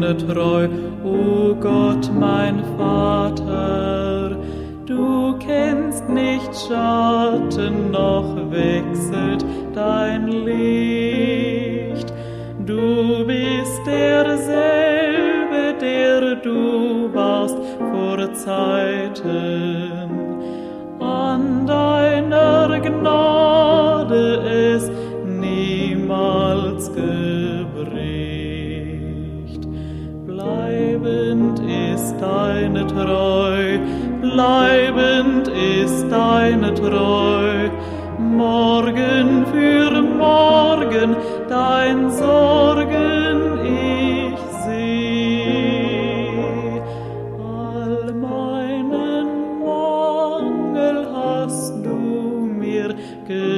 deine Treu, o Gott, mein Vater. Du kennst nicht Schatten, noch wechselt dein Licht. Du bist derselbe, der du warst vor Zeiten. An deiner Gnade es niemals gebricht. Bleibend ist deine Treu, bleibend ist deine Treu, morgen für morgen dein Sorgen ich seh. All meinen Mangel hast du mir gegeben.